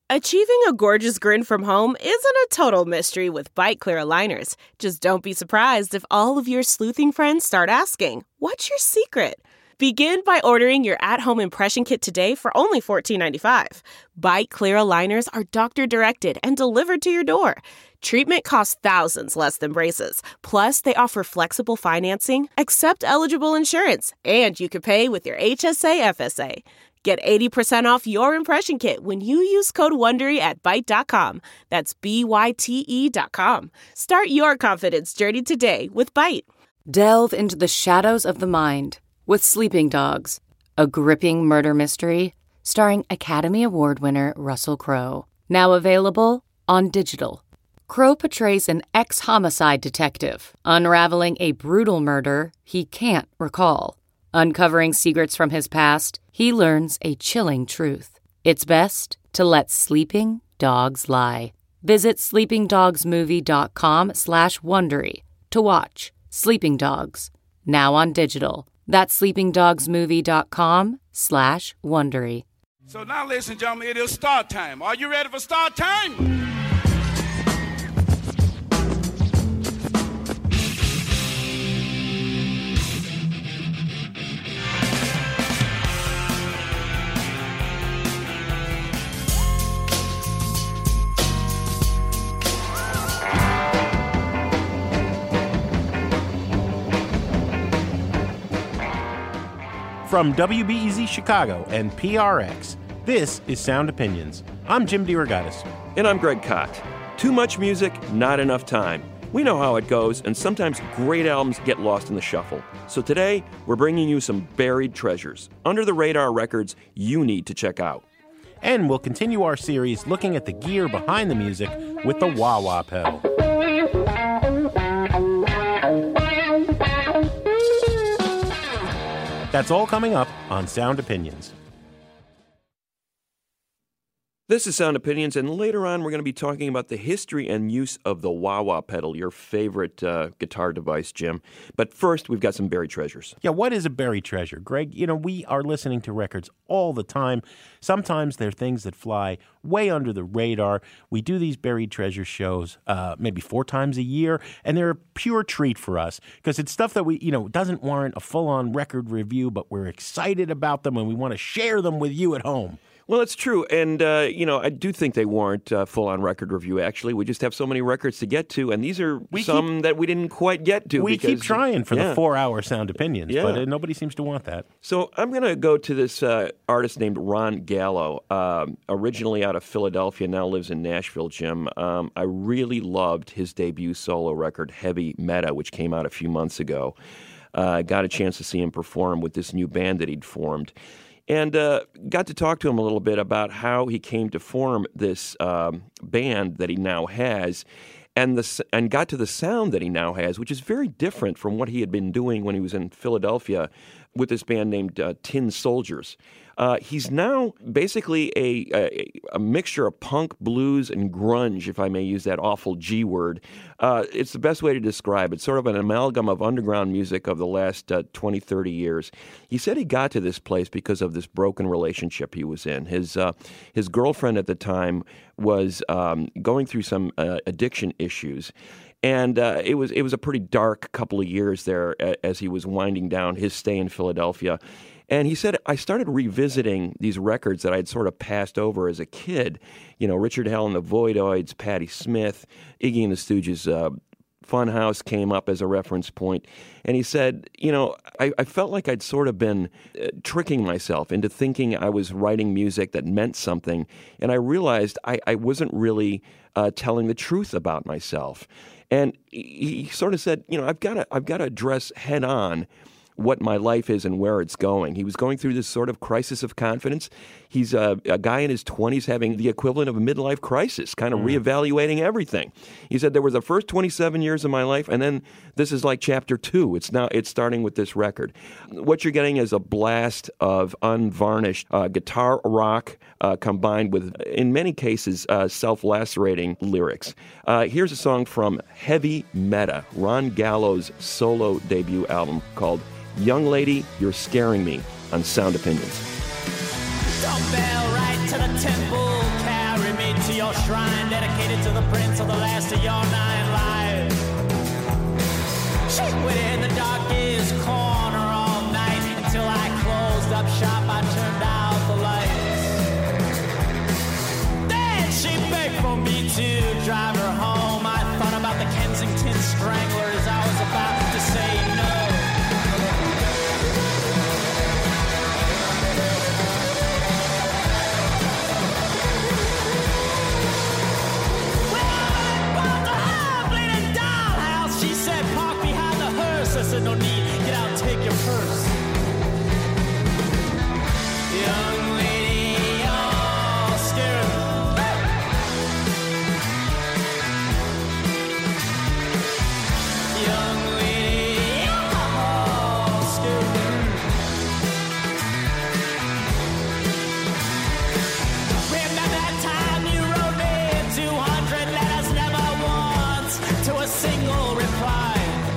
Achieving a gorgeous grin from home isn't a total mystery with Byte Clear aligners. Just don't be surprised if all of your sleuthing friends start asking, "What's your secret?" Begin by ordering your at-home impression kit today for only $14.95. Byte Clear aligners are doctor-directed and delivered to your door. Treatment costs thousands less than braces. Plus, they offer flexible financing, accept eligible insurance, and you can pay with your HSA FSA. Get 80% off your impression kit when you use code WONDERY at Byte.com. That's BYTE.com. Start your confidence journey today with Byte. Delve into the shadows of the mind with Sleeping Dogs, a gripping murder mystery starring Academy Award winner Russell Crowe. Now available on digital. Crowe portrays an ex-homicide detective unraveling a brutal murder he can't recall. Uncovering secrets from his past, he learns a chilling truth. It's best to let sleeping dogs lie. Visit sleepingdogsmovie.com/Wondery to watch Sleeping Dogs, now on digital. That's sleepingdogsmovie.com/Wondery. So now, ladies and gentlemen, it is start time. Are you ready for start time? From WBEZ Chicago and PRX, this is Sound Opinions. I'm Jim DeRogatis. And I'm Greg Kot. Too much music, not enough time. We know how it goes, and sometimes great albums get lost in the shuffle. So today, we're bringing you some buried treasures, under-the-radar records you need to check out. And we'll continue our series looking at the gear behind the music with the wah-wah pedal. That's all coming up on Sound Opinions. This is Sound Opinions, and later on we're going to be talking about the history and use of the wah-wah pedal, your favorite guitar device, Jim. But first, we've got some buried treasures. Yeah, what is a buried treasure? Greg, we are listening to records all the time. Sometimes they're things that fly way under the radar. We do these buried treasure shows maybe 4 times a year, and they're a pure treat for us because it's stuff that we, doesn't warrant a full-on record review, but we're excited about them and we want to share them with you at home. Well, it's true, and, I do think they warrant full-on record review, actually. We just have so many records to get to, and these are that we didn't quite get to. We keep trying for the 4-hour Sound Opinions, but nobody seems to want that. So I'm going to go to this artist named Ron Gallo, originally out of Philadelphia, now lives in Nashville, Jim. I really loved his debut solo record, Heavy Meta, which came out a few months ago. Got a chance to see him perform with this new band that he'd formed. And got to talk to him a little bit about how he came to form this band that he now has, and got to the sound that he now has, which is very different from what he had been doing when he was in Philadelphia with this band named Tin Soldiers. He's now basically a mixture of punk, blues, and grunge, if I may use that awful G word. It's the best way to describe it. Sort of an amalgam of underground music of the last 20, 30 years. He said he got to this place because of this broken relationship he was in. His girlfriend at the time was going through some addiction issues. And it was a pretty dark couple of years there as he was winding down his stay in Philadelphia. And he said, I started revisiting these records that I'd sort of passed over as a kid. Richard Hell and the Voidoids, Patti Smith, Iggy and the Stooges, Funhouse came up as a reference point. And he said, I felt like I'd sort of been tricking myself into thinking I was writing music that meant something. And I realized I wasn't really telling the truth about myself. And he sort of said, I've got to address head on what my life is and where it's going. He was going through this sort of crisis of confidence. He's a guy in his 20s having the equivalent of a midlife crisis, kind of reevaluating everything. He said there was the first 27 years of my life, and then this is like chapter 2. It's starting with this record. What you're getting is a blast of unvarnished guitar rock combined with, in many cases, self-lacerating lyrics. Here's a song from Heavy Meta, Ron Gallo's solo debut album called Young Lady, You're Scaring Me on Sound Opinions. Dumbbell right to the temple, carry me shrine dedicated to the prince of the last of your 9 lives. She waited in the darkest corner all night until I closed up shop. I turned out the lights. Then she begged for me to drive her home. I thought about the Kensington Stranglers. I was about to say no. I said, no need, get out and take your purse. Young lady, all scared. Young lady, all scared. Remember that time you wrote me 200 letters, never once to a single reply.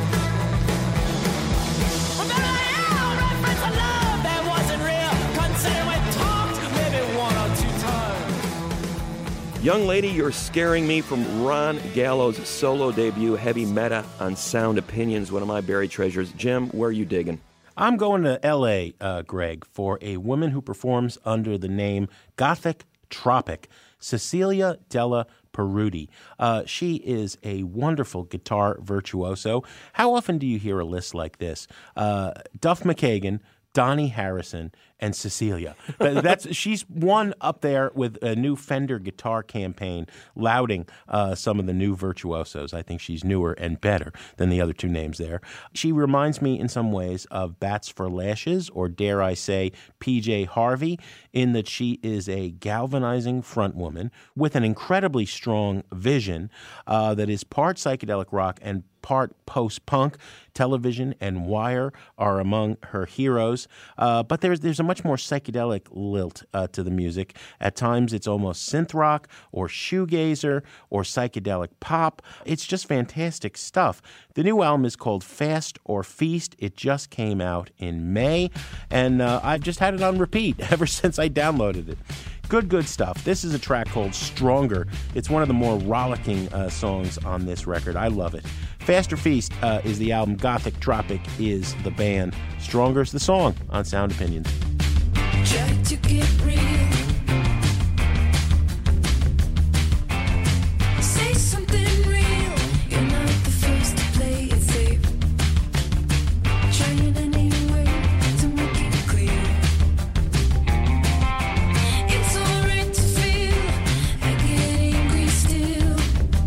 Young Lady, You're Scaring Me from Ron Gallo's solo debut, Heavy Meta, on Sound Opinions, one of my buried treasures. Jim, where are you digging? I'm going to L.A., Greg, for a woman who performs under the name Gothic Tropic, Cecilia Della Peruti. She is a wonderful guitar virtuoso. How often do you hear a list like this? Duff McKagan, Donnie Harrison, and Cecilia. She's one up there with a new Fender guitar campaign lauding some of the new virtuosos. I think she's newer and better than the other two names there. She reminds me in some ways of Bats for Lashes, or dare I say PJ Harvey, in that she is a galvanizing frontwoman with an incredibly strong vision that is part psychedelic rock and part post-punk. Television and Wire are among her heroes. But there's a much more psychedelic lilt to the music. At times it's almost synth rock or shoegazer or psychedelic pop. It's just fantastic stuff. The new album is called Fast or Feast. It just came out in May, and I've just had it on repeat ever since I downloaded it. Good stuff. This is a track called Stronger. It's one of the more rollicking songs on this record. I love it. Fast or Feast is the album. Gothic Tropic is the band. Stronger's the song on Sound Opinions. Try to get real. Say something real. You're not the first to play it safe. Trying any way to make it clear. It's alright to feel. I get angry still.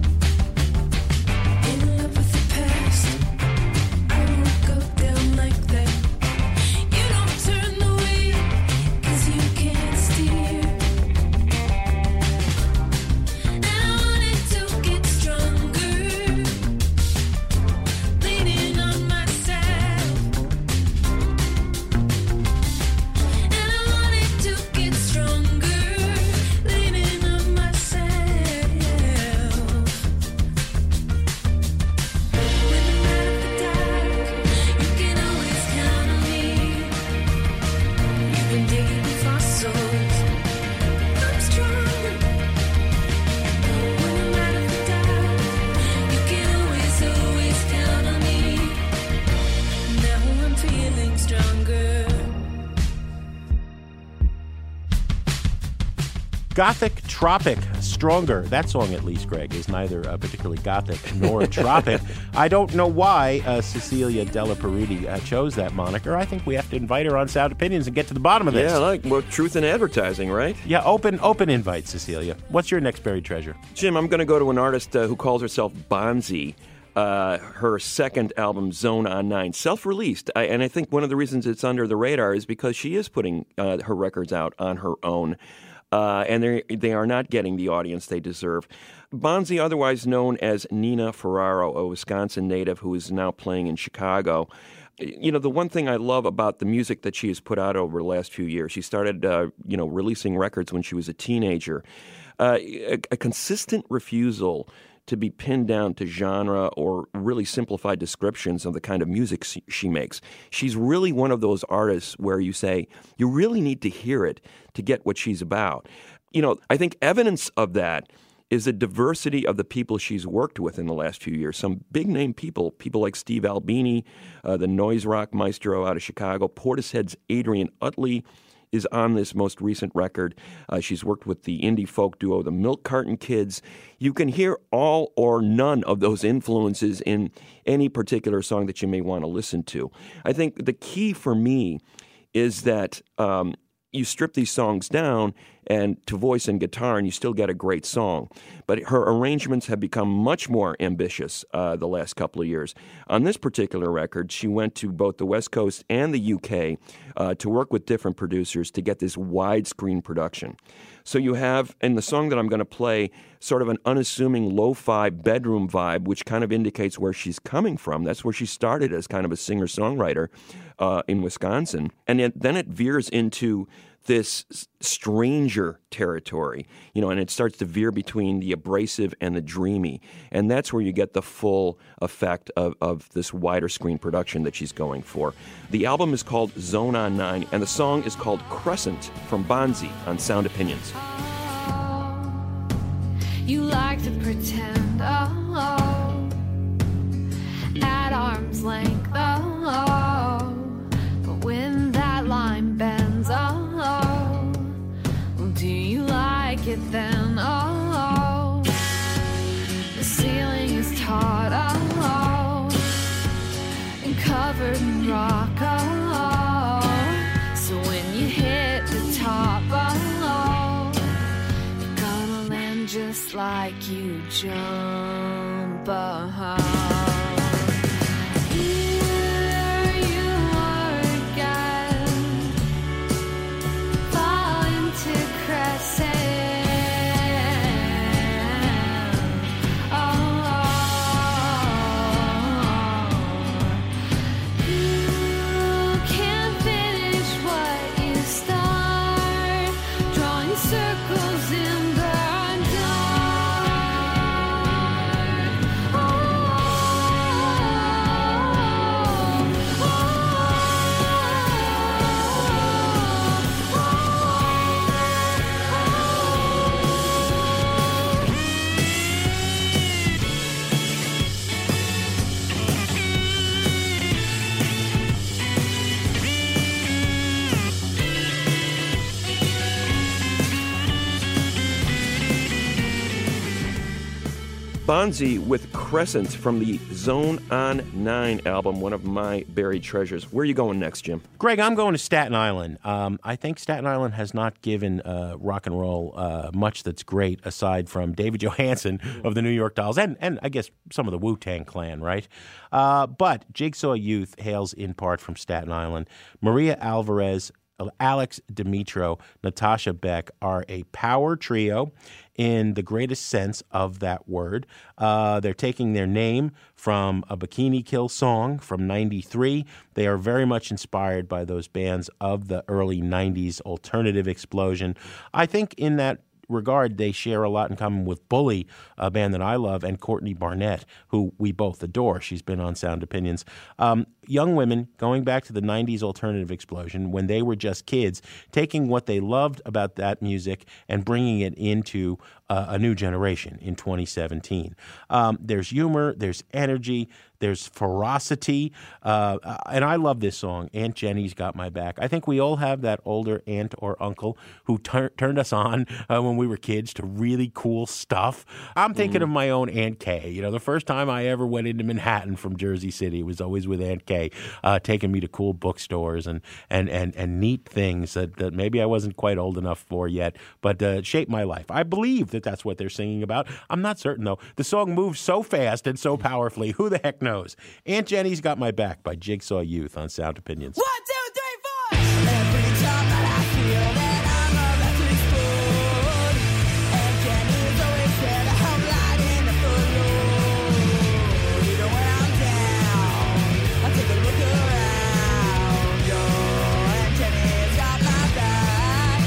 In love with the past. I won't go down like that. You don't turn the wheel, 'cause you can't steer. And I wanted to get stronger, leaning on myself. And I wanted to get stronger, leaning on myself. When I'm out of the dark, you can always count on me. You've been digging fossils. I'm stronger. When I'm out of the dark, you can always count on me. Now I'm feeling stronger. Gothic Tropic, Stronger. That song, at least, Greg, is neither particularly gothic nor tropic. I don't know why Cecilia Della Peruti chose that moniker. I think we have to invite her on Sound Opinions and get to the bottom of this. Yeah, truth in advertising, right? Yeah, open invite, Cecilia. What's your next buried treasure? Jim, I'm going to go to an artist who calls herself Bonzi. Her second album, Zone on 9, self-released. And I think one of the reasons it's under the radar is because she is putting her records out on her own. And they are not getting the audience they deserve. Bonzi, otherwise known as Nina Ferraro, a Wisconsin native who is now playing in Chicago. You know, the one thing I love about the music that she has put out over the last few years, she started, releasing records when she was a teenager. A consistent refusal to be pinned down to genre or really simplified descriptions of the kind of music she makes. She's really one of those artists where you say, you really need to hear it to get what she's about. You know, I think evidence of that is the diversity of the people she's worked with in the last few years. Some big-name people like Steve Albini, the noise rock maestro out of Chicago. Portishead's Adrian Utley is on this most recent record. She's worked with the indie folk duo, the Milk Carton Kids. You can hear all or none of those influences in any particular song that you may want to listen to. I think the key for me is that you strip these songs down and to voice and guitar, and you still get a great song. But her arrangements have become much more ambitious the last couple of years. On this particular record, she went to both the West Coast and the UK to work with different producers to get this widescreen production. So you have, in the song that I'm going to play, sort of an unassuming lo-fi bedroom vibe, which kind of indicates where she's coming from. That's where she started as kind of a singer-songwriter in Wisconsin. And then it veers into this stranger territory, and it starts to veer between the abrasive and the dreamy. And that's where you get the full effect of this wider screen production that she's going for. The album is called Zone on 9, and the song is called Crescent from Bonzi on Sound Opinions. You like to pretend, at arm's length, but when that line bends, do you like it then? The ceiling is taut, and covered in rock, so when you hit the top, you're gonna land just like you jump. Here you are again, fall into crescent. You can't finish what you start, drawing circles in the Bonzi with Crescent from the Zone on 9 album, one of my buried treasures. Where are you going next, Jim? Greg, I'm going to Staten Island. I think Staten Island has not given rock and roll much that's great aside from David Johansen of the New York Dolls and I guess some of the Wu-Tang Clan, right? But Jigsaw Youth hails in part from Staten Island. Maria Alvarez, Alex Dimitro, Natasha Beck are a power trio in the greatest sense of that word. They're taking their name from a Bikini Kill song from 93. They are very much inspired by those bands of the early 90s alternative explosion. I think in that regard, they share a lot in common with Bully, a band that I love, and Courtney Barnett, who we both adore. She's been on Sound Opinions. Young women, going back to the 90s alternative explosion, when they were just kids, taking what they loved about that music and bringing it into a new generation in 2017. There's humor, there's energy, there's ferocity, and I love this song, Aunt Jenny's Got My Back. I think we all have that older aunt or uncle who turned us on when we were kids to really cool stuff. I'm thinking of my own Aunt Kay. The first time I ever went into Manhattan from Jersey City was always with Aunt Kay, taking me to cool bookstores and neat things that maybe I wasn't quite old enough for yet, but shaped my life. I believe that that's what they're singing about. I'm not certain, though. The song moves so fast and so powerfully. Who the heck knows? Aunt Jenny's Got My Back by Jigsaw Youth on Sound Opinions. 1, 2, 3, 4. Every time that I feel that I'm about to explode, Aunt Jenny's always there to help lighten the load. Even when I'm down, I take a look around. Yo, Aunt Jenny's got my back.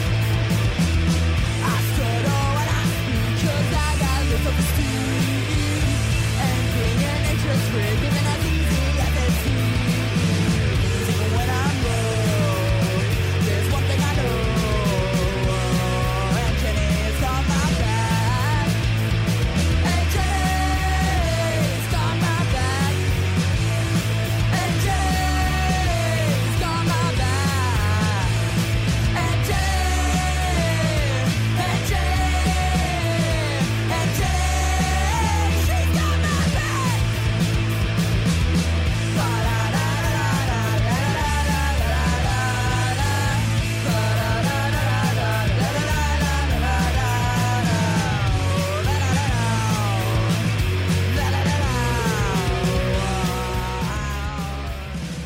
I stood on what I speak, 'cause I got lift up the street. And being an nature's free, giving us easy as it's sweet. Even when I'm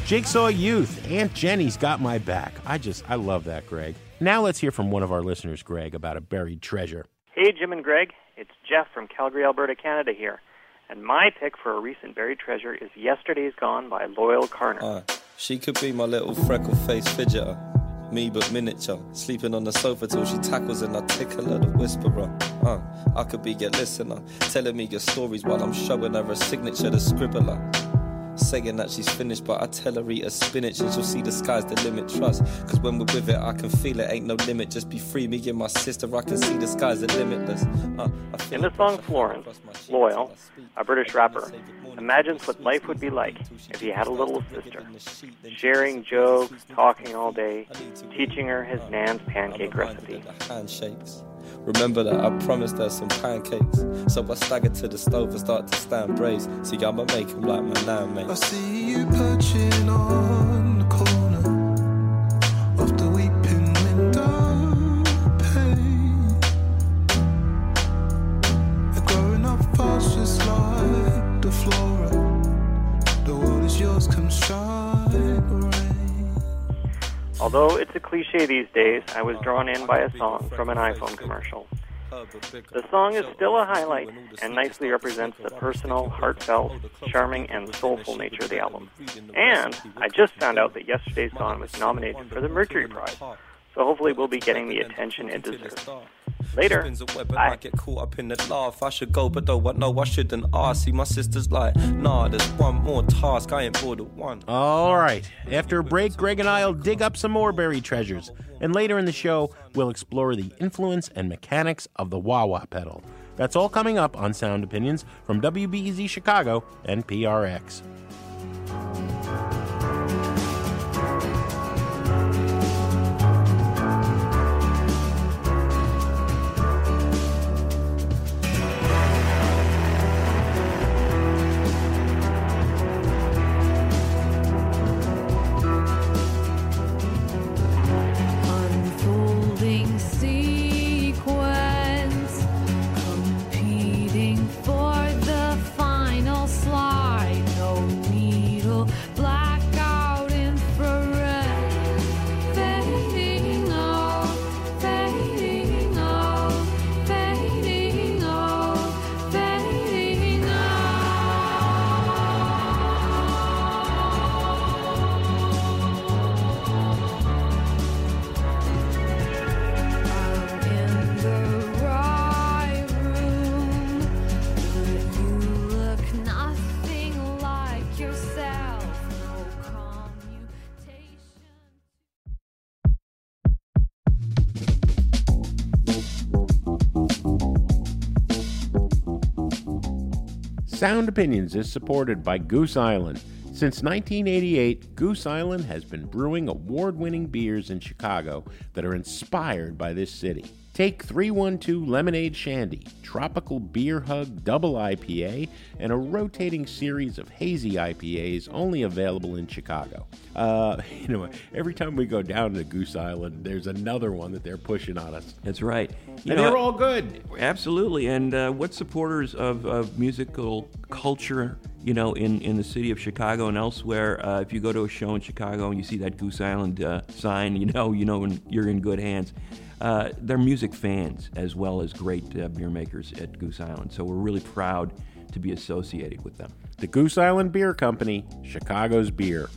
Jigsaw Youth, Aunt Jenny's Got My Back. I love that, Greg. Now let's hear from one of our listeners, Greg, about a buried treasure. Hey, Jim and Greg. It's Jeff from Calgary, Alberta, Canada here. And my pick for a recent buried treasure is Yesterday's Gone by Loyal Carner. She could be my little freckle-faced fidgeter. Me but miniature, sleeping on the sofa till she tackles and I tickle her, the whisperer. I could be your listener, telling me your stories while I'm showing her a signature, the scribbler. Saying that she's finished, but I tell her eat a spinach and she'll see the sky's the limit. Trust, cause when we're with it, I can feel it, ain't no limit. Just be free, me and my sister, I can see the sky's the limitless. In the song Florence, Loyal, a British rapper, imagines what life would be like if he had a little sister. Sharing jokes, talking all day, teaching her his nan's pancake recipe. Handshakes. Remember that I promised her some pancakes. So I staggered to the stove and start to stand braised. See, I'ma make 'em like my nan, mate. I see you perching on the corner of the weeping window pane. You're growing up fast just like the flora. The world is yours, come shine the rain. Although it's a cliche these days, I was drawn in by a song from an iPhone commercial. The song is still a highlight and nicely represents the personal, heartfelt, charming, and soulful nature of the album. And I just found out that Yesterday's Gone was nominated for the Mercury Prize, so hopefully we'll be getting the attention it deserves. Later. I get caught up in the laugh. I should go, but though I know I shouldn't ask. See, my sister's like, nah, there's one more task. I ain't bored of one. All right. After a break, Greg and I will dig up some more buried treasures. And later in the show, we'll explore the influence and mechanics of the wah-wah pedal. That's all coming up on Sound Opinions from WBEZ Chicago and PRX. Unfolding sequence, competing for the final slide. No needle, blackout infrared, fading out, fading out, fading out, fading out. In the right room, but you look nothing like yourself. No commutation. Sound Opinions is supported by Goose Island. Since 1988, Goose Island has been brewing award-winning beers in Chicago that are inspired by this city. Take 312 Lemonade Shandy, Tropical Beer Hug Double IPA, and a rotating series of hazy IPAs only available in Chicago. Every time we go down to Goose Island, there's another one that they're pushing on us. That's right. And they're all good. Absolutely. And what supporters of musical culture, in the city of Chicago and elsewhere, if you go to a show in Chicago and you see that Goose Island sign, you're in good hands. They're music fans as well as great beer makers at Goose Island. So we're really proud to be associated with them. The Goose Island Beer Company, Chicago's beer.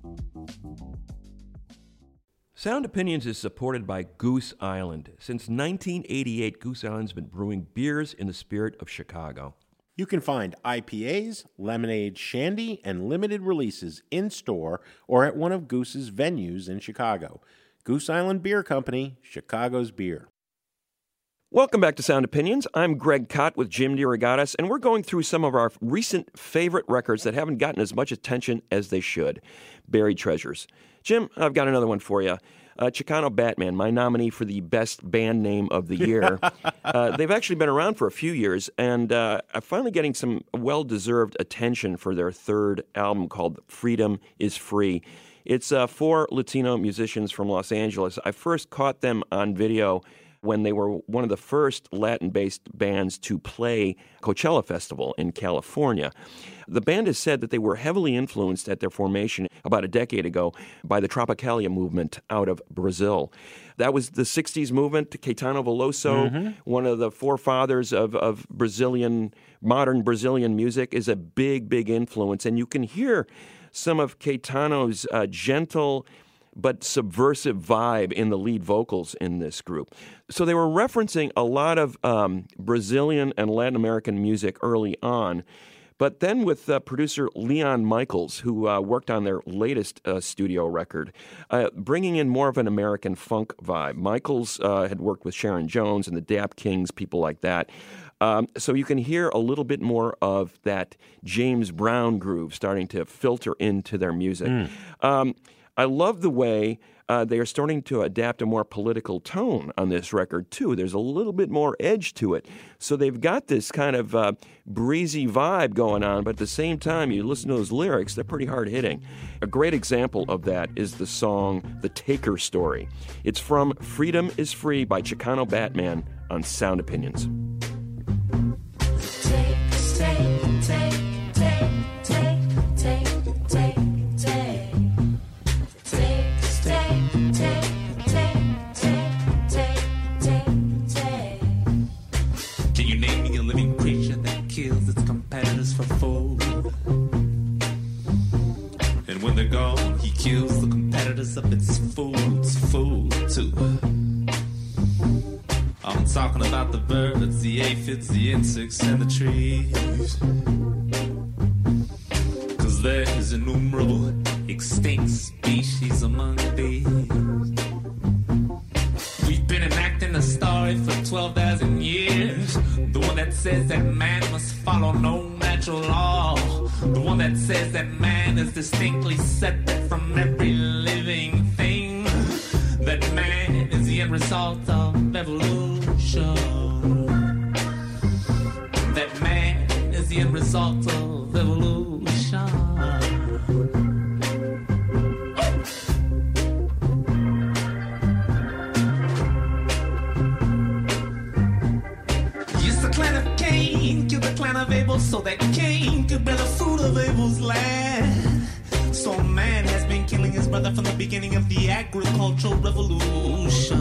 Sound Opinions is supported by Goose Island. Since 1988, Goose Island's been brewing beers in the spirit of Chicago. You can find IPAs, lemonade, shandy, and limited releases in-store or at one of Goose's venues in Chicago. Goose Island Beer Company, Chicago's beer. Welcome back to Sound Opinions. I'm Greg Kot with Jim DeRogatis, and we're going through some of our recent favorite records that haven't gotten as much attention as they should. Buried treasures. Jim, I've got another one for you. Chicano Batman, my nominee for the best band name of the year. They've actually been around for a few years and are finally getting some well-deserved attention for their third album called Freedom is Free. It's 4 Latino musicians from Los Angeles. I first caught them on video when they were one of the first Latin-based bands to play Coachella Festival in California. The band has said that they were heavily influenced at their formation about a decade ago by the Tropicalia movement out of Brazil. That was the 60s movement. Caetano Veloso, one of the forefathers of modern Brazilian music, is a big, big influence. And you can hear some of Caetano's gentle but subversive vibe in the lead vocals in this group. So they were referencing a lot of Brazilian and Latin American music early on. But then with producer Leon Michaels, who worked on their latest studio record, bringing in more of an American funk vibe. Michaels had worked with Sharon Jones and the Dap Kings, people like that. So you can hear a little bit more of that James Brown groove starting to filter into their music. I love the way they are starting to adapt a more political tone on this record, too. There's a little bit more edge to it. So they've got this kind of breezy vibe going on, but at the same time, you listen to those lyrics, they're pretty hard-hitting. A great example of that is the song The Taker Story. It's from Freedom is Free by Chicano Batman on Sound Opinions. For food. And when they're gone, he kills the competitors of its food too. I'm talking about the birds, the aphids, the insects, and the trees. 'Cause there's innumerable extinct species among these. We've been enacting a story for 12,000 years. The one that says that man must follow no natural law. The one that says that man is distinctly separate from every living thing. That man is the end result of evolution. That man is the end result of evolution. Of Abel, so that Cain could bear the fruit of Abel's land. So man has been killing his brother from the beginning of the agricultural revolution.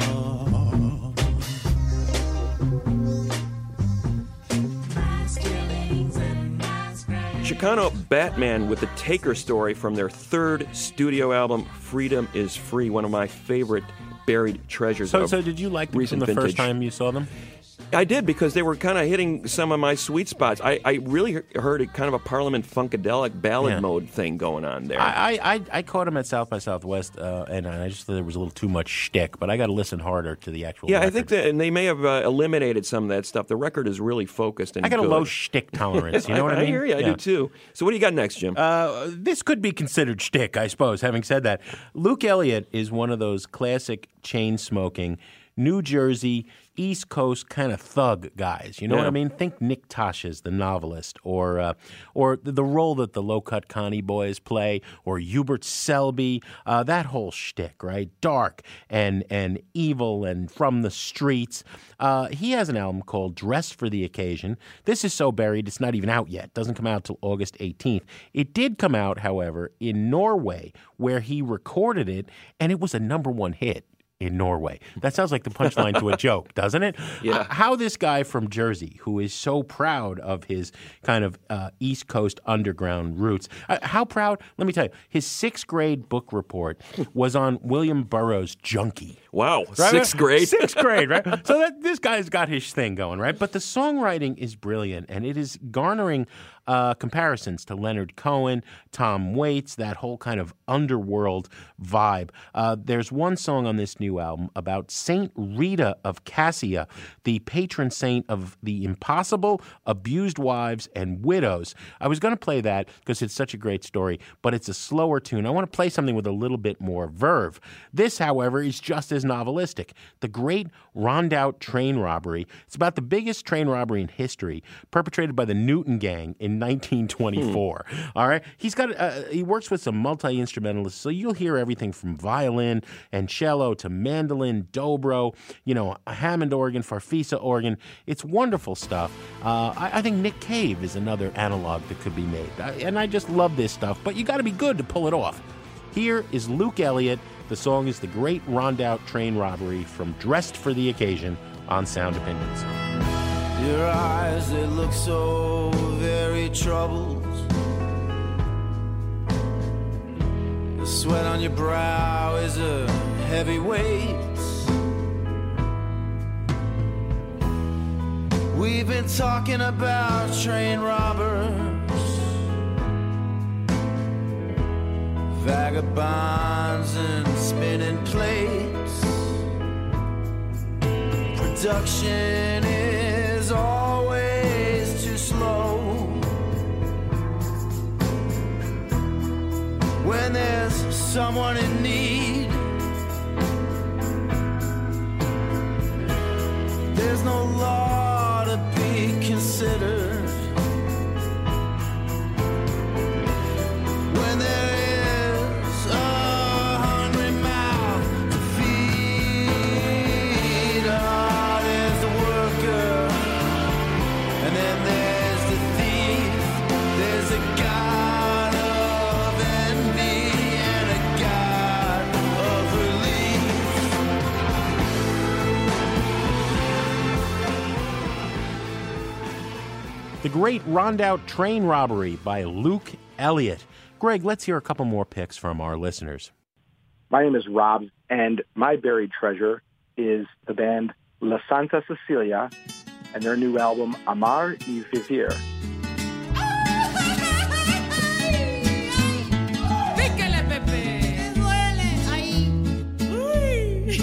Chicano Batman with The Taker Story from their third studio album, Freedom is Free, one of my favorite buried treasures. So did you like them from the first time you saw them? I did, because they were kind of hitting some of my sweet spots. I really heard a kind of a Parliament Funkadelic ballad mode thing going on there. I caught them at South by Southwest, and I just thought there was a little too much shtick, but I got to listen harder to the actual record. I think that, and they may have eliminated some of that stuff. The record is really focused and I got good. A low shtick tolerance, you know what I mean? I hear you, I do too. So what do you got next, Jim? This could be considered shtick, I suppose, having said that. Luke Elliott is one of those classic chain-smoking New Jersey, East Coast kind of thug guys. You know what I mean? Think Nick Tasha's the novelist, or the role that the Low Cut Connie boys play, or Hubert Selby. That whole shtick, right? Dark and evil and from the streets. He has an album called Dressed for the Occasion. This is so buried, it's not even out yet. Doesn't come out till August 18th. It did come out, however, in Norway, where he recorded it, and it was a #1 hit in Norway. That sounds like the punchline to a joke, doesn't it? Yeah. How this guy from Jersey, who is so proud of his kind of East Coast underground roots, how proud? Let me tell you, his 6th grade book report was on William Burroughs' Junkie. Wow, right? 6th grade? 6th grade, right? So this guy's got his thing going, right? But the songwriting is brilliant, and it is garnering comparisons to Leonard Cohen, Tom Waits, that whole kind of underworld vibe. There's one song on this new album about Saint Rita of Cassia, the patron saint of the impossible, abused wives, and widows. I was going to play that because it's such a great story, but it's a slower tune. I want to play something with a little bit more verve. This, however, is just as novelistic. The Great Rondout Train Robbery. It's about the biggest train robbery in history, perpetrated by the Newton Gang in 1924. All right, he works with some multi-instrumentalists, so you'll hear everything from violin and cello to mandolin, dobro, a Hammond organ, Farfisa organ. It's wonderful stuff. I think Nick Cave is another analog that could be made. And I just love this stuff, but you got to be good to pull it off. Here is Luke Elliott. The song is The Great Rondout Train Robbery from Dressed for the Occasion on Sound Opinions. Your eyes, they look so very troubled. The sweat on your brow is a heavy weight. We've been talking about train robbers, vagabonds and spinning plates. Production is always too slow. When there's someone in need, there's no law to be considered. When there is a hungry mouth to feed, there's the worker, and then there's the thief. There's a God of envy and a God of relief. The Great Rondout Train Robbery by Luke Elliott. Greg, let's hear a couple more picks from our listeners. My name is Rob, and my buried treasure is the band La Santa Cecilia and their new album, Amar y Vivir. Píquele, Pepe. Duele ahí. Uy.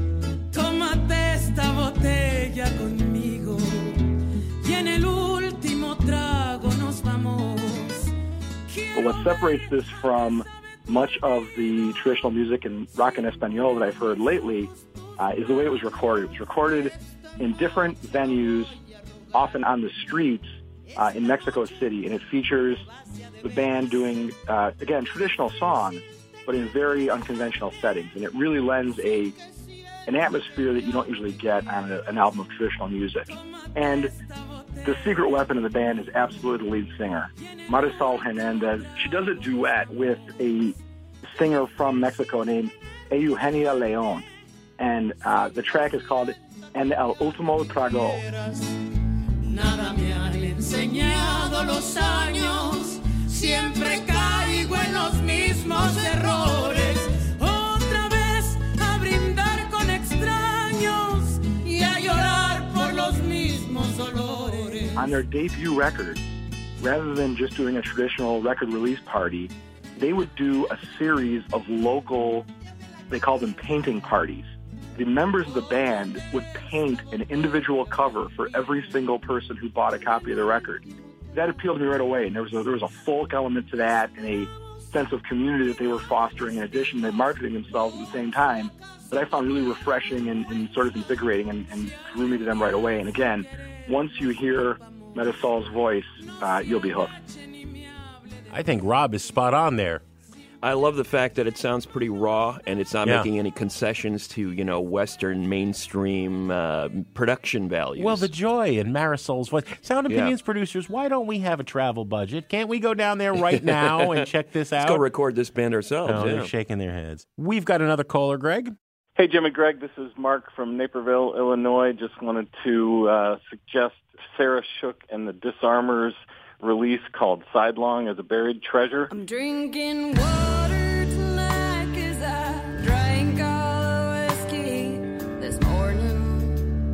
Tómate esta botella conmigo y en el último trago nos vamos. But what separates this from much of the traditional music and rock and Espanol that I've heard lately is the way it was recorded. It was recorded in different venues, often on the streets in Mexico City, and it features the band doing, again, traditional songs, but in very unconventional settings. And it really lends an atmosphere that you don't usually get on an album of traditional music. And the secret weapon of the band is absolutely the lead singer, Marisol Hernandez. She does a duet with a singer from Mexico named Eugenia León. And the track is called En el Último Trago. Nada me han enseñado los años, siempre caigo en los mismos errores. Otra vez a brindar con extraños y a llorar por los mismos dolores. On their debut record, rather than just doing a traditional record release party, they would do a series of local, they call them painting parties. The members of the band would paint an individual cover for every single person who bought a copy of the record. That appealed to me right away, and there was a folk element to that and a sense of community that they were fostering in addition to marketing themselves at the same time that I found really refreshing and sort of invigorating and drew me to them right away. And again, once you hear Marisol's voice, you'll be hooked. I think Rob is spot on there. I love the fact that it sounds pretty raw, and it's not making any concessions to, Western mainstream production values. Well, the joy in Marisol's voice. Sound Opinions producers, why don't we have a travel budget? Can't we go down there right now and check this out? Let's go record this band ourselves. No, they're shaking their heads. We've got another caller, Greg. Hey, Jim and Greg, this is Mark from Naperville, Illinois. Just wanted to suggest Sarah Shook and the Disarmers release called Sidelong as a Buried Treasure. I'm drinking water tonight 'cause I drank all the whiskey this morning.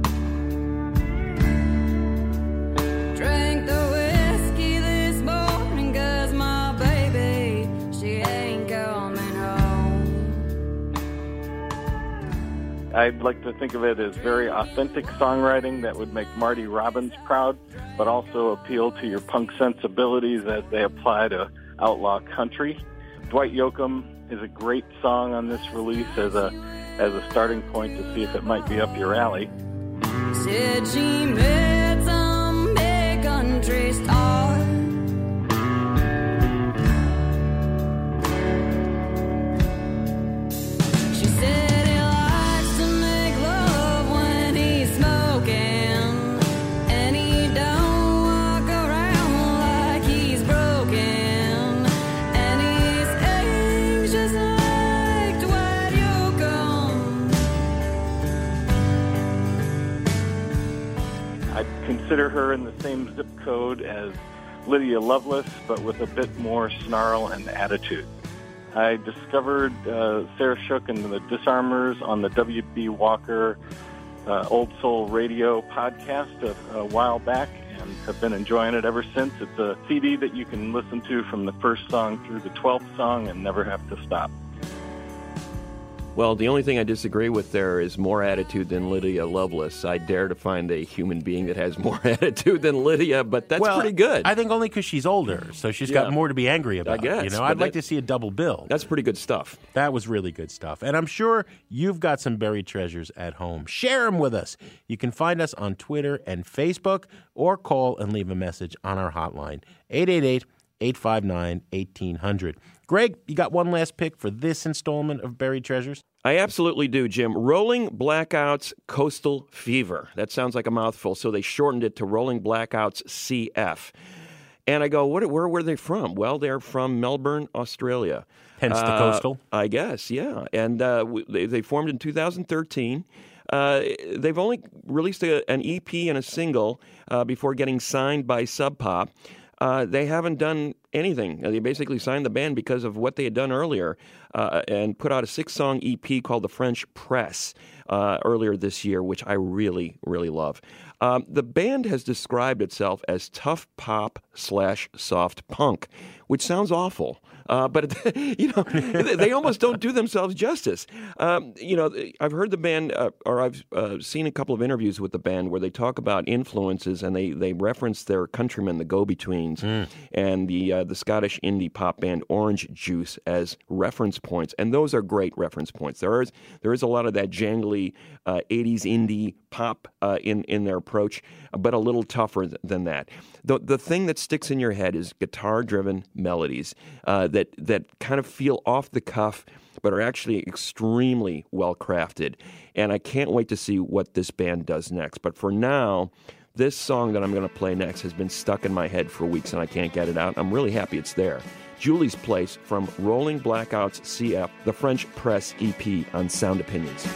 Drank the whiskey this morning 'cause my baby, she ain't coming home. I'd like to think of it as very authentic songwriting that would make Marty Robbins proud, but also appeal to your punk sensibilities as they apply to outlaw country. Dwight Yoakam is a great song on this release as a starting point to see if it might be up your alley. Said she met some big country star. She said he liked consider her in the same zip code as Lydia Lovelace, but with a bit more snarl and attitude. I discovered Sarah Shook and the Disarmers on the W.B. Walker Old Soul Radio podcast a while back, and have been enjoying it ever since. It's a CD that you can listen to from the first song through the 12th song and never have to stop. Well, the only thing I disagree with there is more attitude than Lydia Lovelace. I dare to find a human being that has more attitude than Lydia, but that's pretty good. I think only because she's older, so she's got more to be angry about. I guess. You know, I'd like to see a double bill. That's pretty good stuff. That was really good stuff. And I'm sure you've got some buried treasures at home. Share them with us. You can find us on Twitter and Facebook, or call and leave a message on our hotline, 888-859-1800. Greg, you got one last pick for this installment of Buried Treasures? I absolutely do, Jim. Rolling Blackouts Coastal Fever. That sounds like a mouthful, so they shortened it to Rolling Blackouts CF. And I go, where were they from? Well, they're from Melbourne, Australia. Hence the coastal? I guess, yeah. And they formed in 2013. They've only released an EP and a single before getting signed by Sub Pop. They haven't done anything. They basically signed the band because of what they had done earlier and put out a 6-song EP called The French Press earlier this year, which I really, really love. The band has described itself as tough pop / soft punk, which sounds awful. But they almost don't do themselves justice. I've heard the band, or I've seen a couple of interviews with the band where they talk about influences, and they reference their countrymen, the Go-Betweens, and the Scottish indie pop band Orange Juice as reference points, and those are great reference points. There is a lot of that jangly 80s indie pop in their approach, but a little tougher than that. The thing that sticks in your head is guitar-driven melodies that kind of feel off the cuff, but are actually extremely well crafted. And I can't wait to see what this band does next. But for now, this song that I'm going to play next has been stuck in my head for weeks, and I can't get it out. I'm really happy it's there. Julie's Place from Rolling Blackouts CF, the French Press EP on Sound Opinions.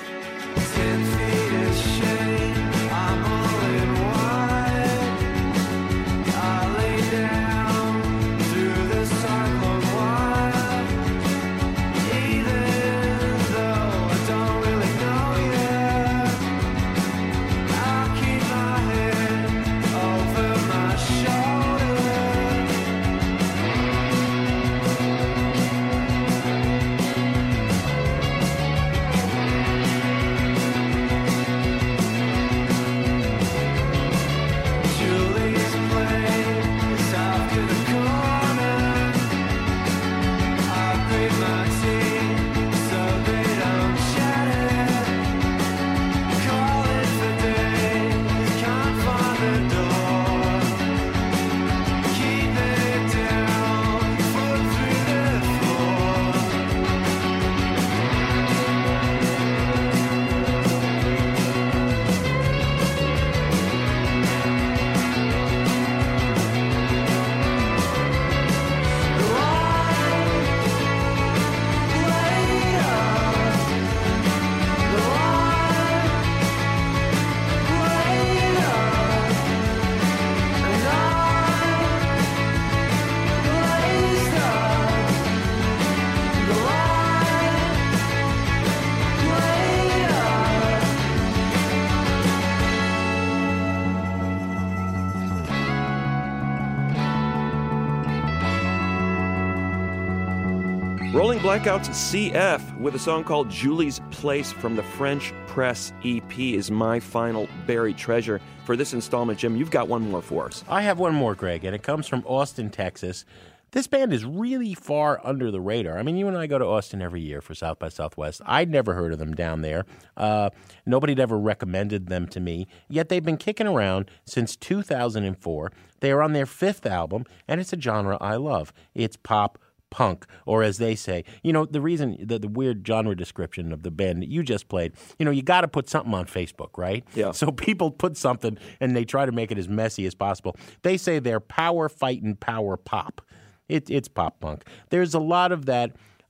Rolling Blackouts CF with a song called Julie's Place from the French Press EP is my final buried treasure for this installment. Jim, you've got one more for us. I have one more, Greg, and it comes from Austin, Texas. This band is really far under the radar. I mean, you and I go to Austin every year for South by Southwest. I'd never heard of them down there. Nobody'd ever recommended them to me, yet they've been kicking around since 2004. They are on their 5th album, and it's a genre I love. It's pop punk, or as they say, the reason, the weird genre description of the band that you just played, you got to put something on Facebook, right? Yeah. So people put something, and they try to make it as messy as possible. They say they're power fighting power pop. It's pop punk. There's a lot of that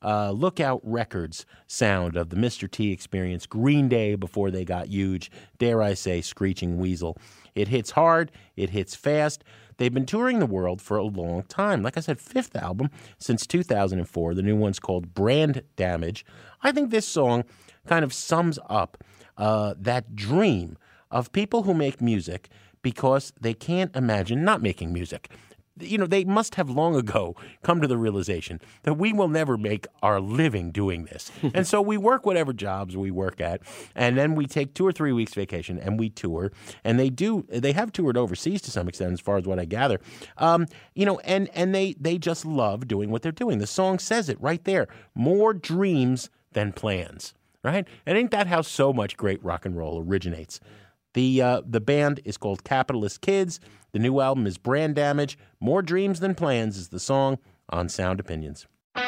Lookout Records sound of the Mr. T Experience, Green Day before they got huge, dare I say, Screeching Weasel. It hits hard, it hits fast. They've been touring the world for a long time. Like I said, fifth album since 2004. The new one's called Brand Damage. I think this song kind of sums up that dream of people who make music because they can't imagine not making music. You know, they must have long ago come to the realization that we will never make our living doing this. And so we work whatever jobs we work at, and then we take 2 or 3 weeks vacation and we tour. And they have toured overseas to some extent, as far as what I gather. You know, and they just love doing what they're doing. The song says it right there. More dreams than plans, right? And ain't that how so much great rock and roll originates? The band is called Capitalist Kids. The new album is Brand Damage. More Dreams Than Plans is the song on Sound Opinions. It's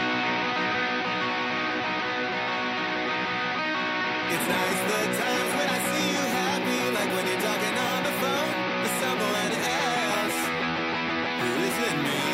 nice the times when I see you happy, like when you're talking on the phone with someone else who isn't me.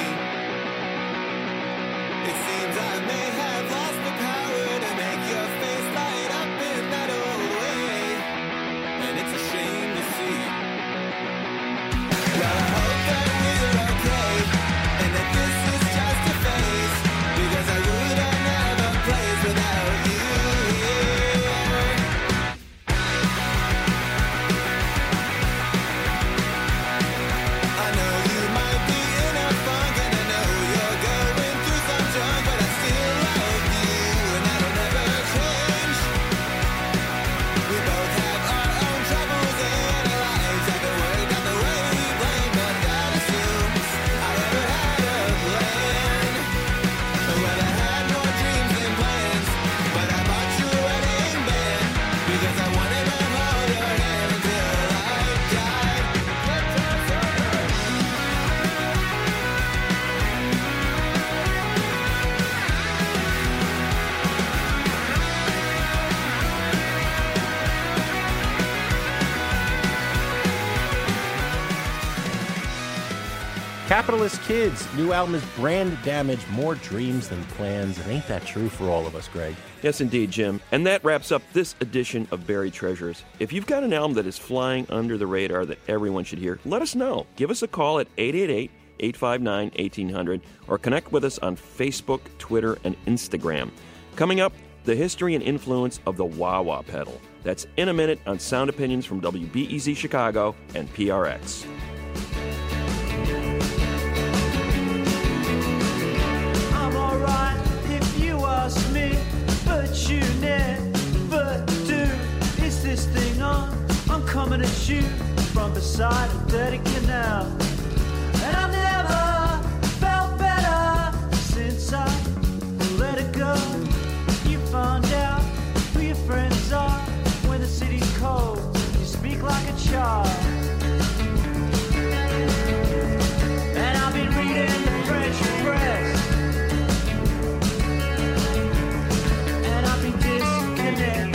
It seems I may have lost the power to make your face light up in that old way, and it's a shame to see. Well, I hope that we're okay, and that this is just a phase, because I wouldn't have a place without you here. I know you might be in a funk, and I know you're going through some junk, but I still love you, and that'll never change. We both have our own troubles and our lives haven't worked out the way we planned, but that assumes I ever had a plan. Well, I had more dreams than plans, but I bought you a wedding band because I wanted to hold your hand until I died. Capitalist Kids, new album is Brand Damage, More Dreams Than Plans. And ain't that true for all of us, Greg? Yes, indeed, Jim. And that wraps up this edition of Buried Treasures. If you've got an album that is flying under the radar that everyone should hear, let us know. Give us a call at 888-859-1800 or connect with us on Facebook, Twitter, and Instagram. Coming up, the history and influence of the wah-wah pedal. That's in a minute on Sound Opinions from WBEZ Chicago and PRX. I'm alright if you ask me, but you never do. Is this thing on? I'm coming at you from beside a dirty canal. And I've never felt better since I let it go. You found out who your friends are when the city's cold. You speak like a child. And I've been reading the French press. And I've been disconnected.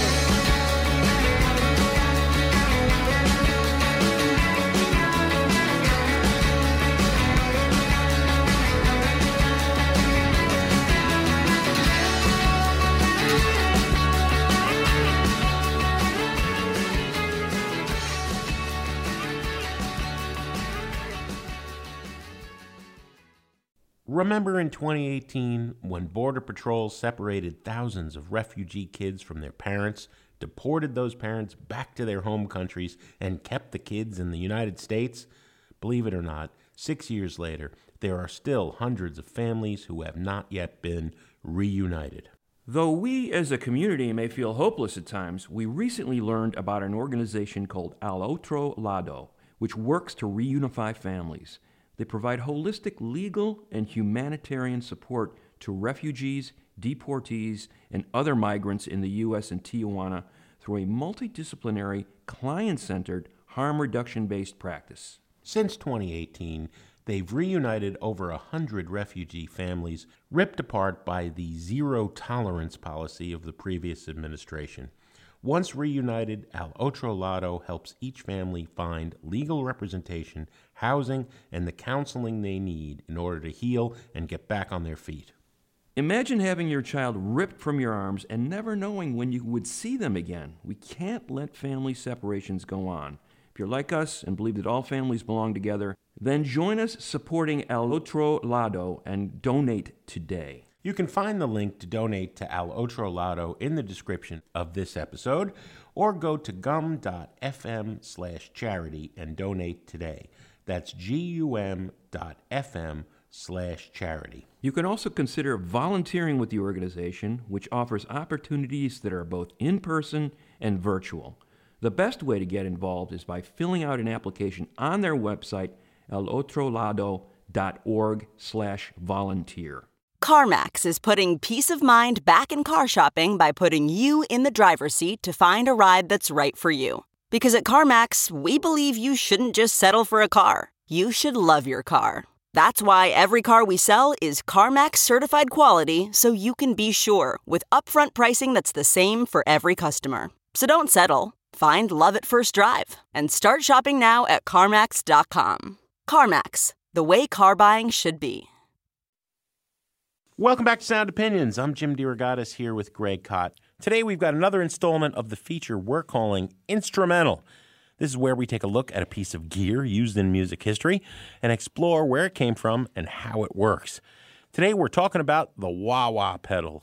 Remember in 2018 when Border Patrol separated thousands of refugee kids from their parents, deported those parents back to their home countries, and kept the kids in the United States? Believe it or not, 6 years later, there are still hundreds of families who have not yet been reunited. Though we as a community may feel hopeless at times, we recently learned about an organization called Al Otro Lado, which works to reunify families. They provide holistic legal and humanitarian support to refugees, deportees, and other migrants in the U.S. and Tijuana through a multidisciplinary, client-centered, harm reduction-based practice. Since 2018, they've reunited over 100 refugee families ripped apart by the zero-tolerance policy of the previous administration. Once reunited, Al Otro Lado helps each family find legal representation, housing, and the counseling they need in order to heal and get back on their feet. Imagine having your child ripped from your arms and never knowing when you would see them again. We can't let family separations go on. If you're like us and believe that all families belong together, then join us supporting El Otro Lado and donate today. You can find the link to donate to Al Otro Lado in the description of this episode, or go to gum.fm/charity and donate today. That's gum.fm/charity. You can also consider volunteering with the organization, which offers opportunities that are both in-person and virtual. The best way to get involved is by filling out an application on their website, elotrolado.org/volunteer. CarMax is putting peace of mind back in car shopping by putting you in the driver's seat to find a ride that's right for you. Because at CarMax, we believe you shouldn't just settle for a car. You should love your car. That's why every car we sell is CarMax certified quality, so you can be sure with upfront pricing that's the same for every customer. So don't settle. Find love at first drive and start shopping now at CarMax.com. CarMax, the way car buying should be. Welcome back to Sound Opinions. I'm Jim DeRogatis here with Greg Kot. Today we've got another installment of the feature we're calling Instrumental. This is where we take a look at a piece of gear used in music history and explore where it came from and how it works. Today we're talking about the wah-wah pedal.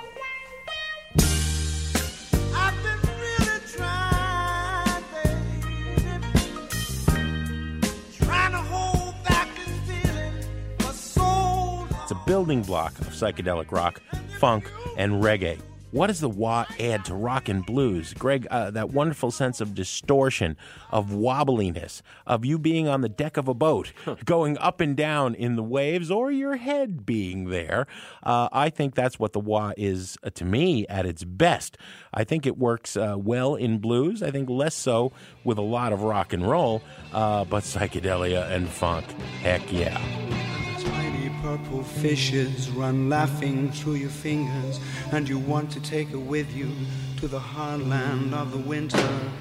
It's a building block of psychedelic rock, funk, and reggae. What does the wah add to rock and blues? Greg, that wonderful sense of distortion, of wobbliness, of you being on the deck of a boat, going up and down in the waves, or your head being there. I think that's what the wah is, to me, at its best. I think it works well in blues. I think less so with a lot of rock and roll, but psychedelia and funk, heck yeah. Tiny purple fishes run laughing through your fingers, and you want to take her with you to the heartland of the winter.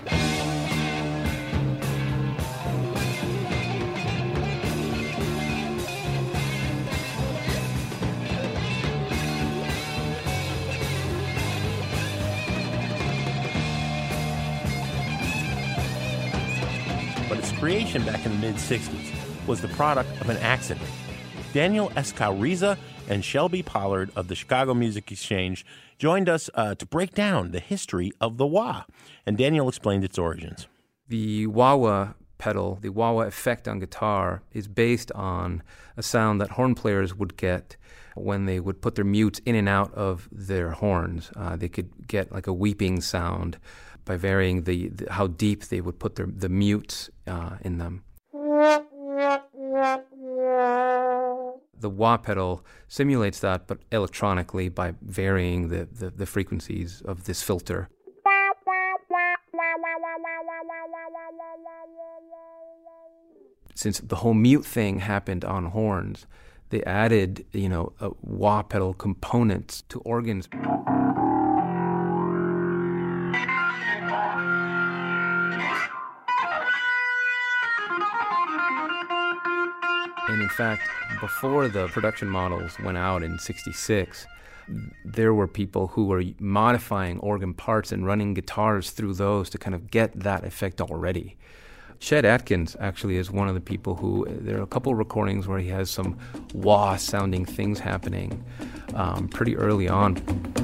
But its creation back in the mid-'60s was the product of an accident. Daniel Escalriza and Shelby Pollard of the Chicago Music Exchange joined us to break down the history of the wah, and Daniel explained its origins. The wah-wah pedal, the wah-wah effect on guitar, is based on a sound that horn players would get when they would put their mutes in and out of their horns. They could get like a weeping sound by varying the how deep they would put the mutes in them. The wah pedal simulates that, but electronically by varying the frequencies of this filter. Since the whole mute thing happened on horns, they added, a wah pedal components to organs. And in fact, before the production models went out in '66, there were people who were modifying organ parts and running guitars through those to kind of get that effect already. Chet Atkins actually is one of the people who, there are a couple recordings where he has some wah-sounding things happening pretty early on.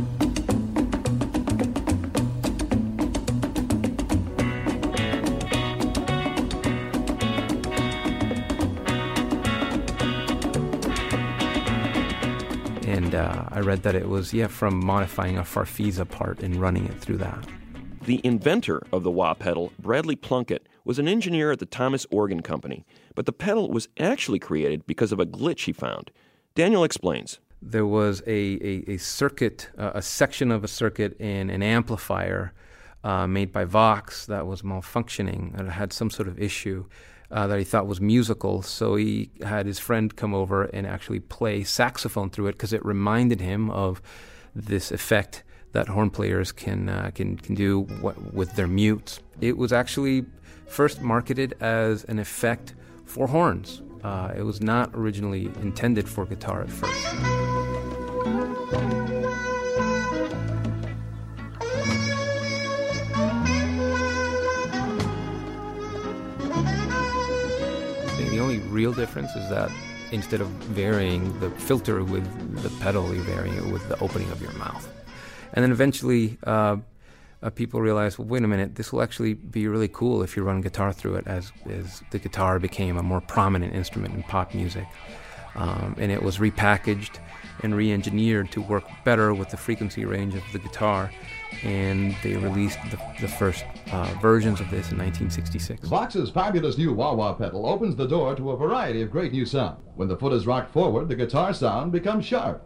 And I read that it was, from modifying a Farfisa part and running it through that. The inventor of the wah pedal, Bradley Plunkett, was an engineer at the Thomas Organ Company, but the pedal was actually created because of a glitch he found. Daniel explains. There was a circuit, a section of a circuit in an amplifier made by Vox that was malfunctioning and had some sort of issue that he thought was musical, so he had his friend come over and actually play saxophone through it because it reminded him of this effect that horn players can do with their mutes. It was actually first marketed as an effect for horns. It was not originally intended for guitar at first. The only real difference is that instead of varying the filter with the pedal, you're varying it with the opening of your mouth. And then eventually people realized, well, wait a minute, this will actually be really cool if you run guitar through it, as the guitar became a more prominent instrument in pop music. And it was repackaged and re-engineered to work better with the frequency range of the guitar. And they released the first versions of this in 1966. Vox's fabulous new wah-wah pedal opens the door to a variety of great new sound. When the foot is rocked forward, the guitar sound becomes sharp.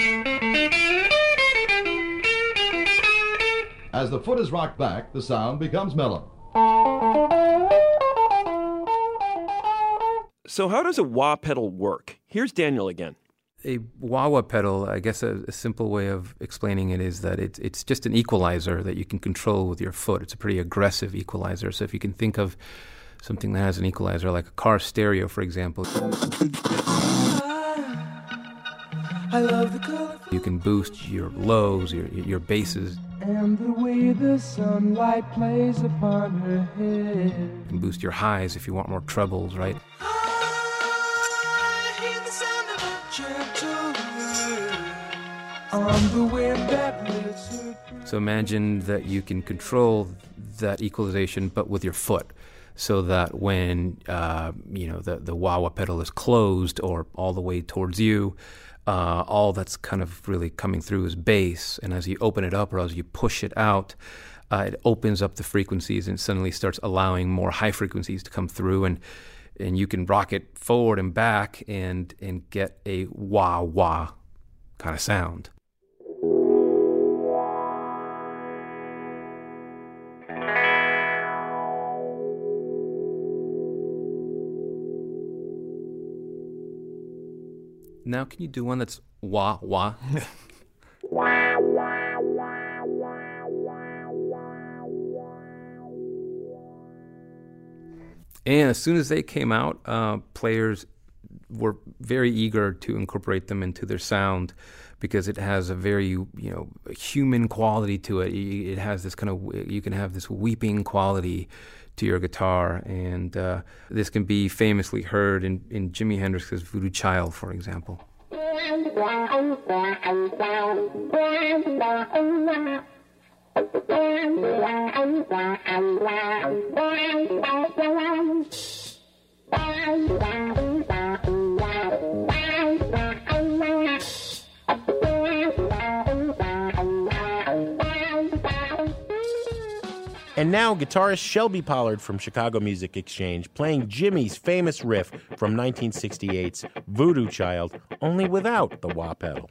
As the foot is rocked back, the sound becomes mellow. So how does a wah pedal work? Here's Daniel again. A wah-wah pedal, I guess a simple way of explaining it is that it's just an equalizer that you can control with your foot. It's a pretty aggressive equalizer. So if you can think of something that has an equalizer, like a car stereo, for example, I love the color. you can boost your lows, your basses. And the way the sunlight plays upon her head. You can boost your highs if you want more trebles, right? On the wind that lifts her. So imagine that you can control that equalization, but with your foot, so that when the wah-wah pedal is closed or all the way towards you, all that's kind of really coming through is bass, and as you open it up or as you push it out, it opens up the frequencies and suddenly starts allowing more high frequencies to come through, and you can rock it forward and back and get a wah-wah kind of sound. Now, can you do one that's wah wah? And as soon as they came out, players were very eager to incorporate them into their sound because it has a very human quality to it. It has this kind of, you can have this weeping quality to your guitar, and this can be famously heard in Jimi Hendrix's Voodoo Child, for example. And now, guitarist Shelby Pollard from Chicago Music Exchange playing Jimmy's famous riff from 1968's Voodoo Child, only without the wah pedal.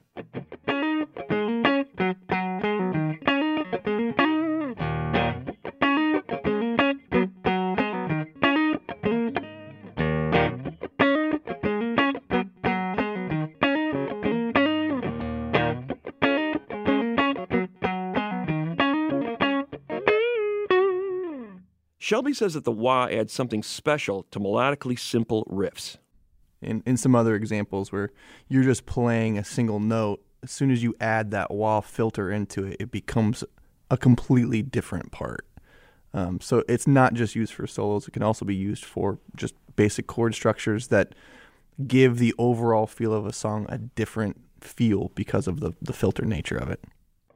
Shelby says that the wah adds something special to melodically simple riffs. In some other examples where you're just playing a single note, as soon as you add that wah filter into it, it becomes a completely different part. So it's not just used for solos. It can also be used for just basic chord structures that give the overall feel of a song a different feel because of the filter nature of it.